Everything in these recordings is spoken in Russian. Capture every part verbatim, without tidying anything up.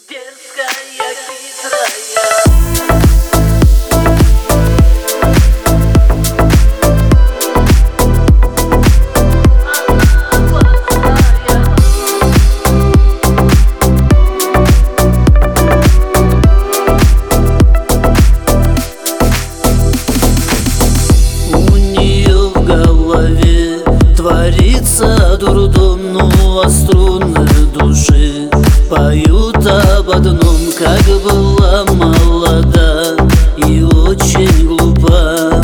Дерзкая, хитрая. Творится дурдом, ну а струны души поют об одном: как была молода и очень глупа.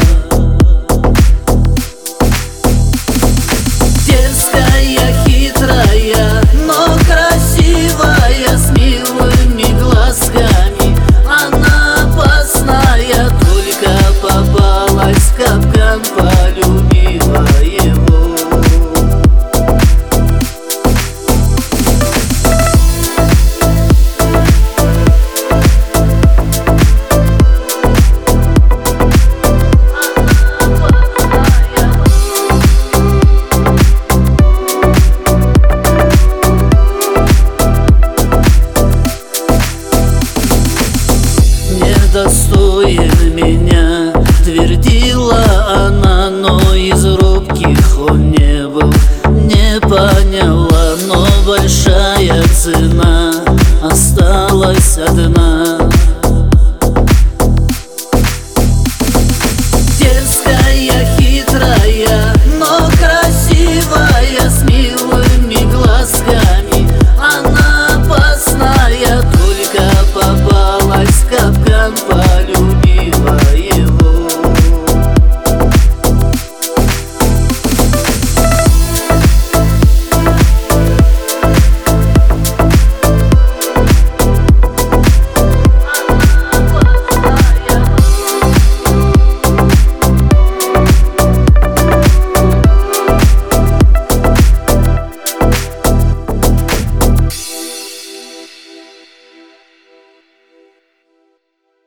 Дерзкая, хитрая, но красивая, с милыми глазками. Она опасная, только попалась в капкан, полюбила его. Достоин меня, твердила она, но из робких он не был. Не поняла, но большая цена осталась одна.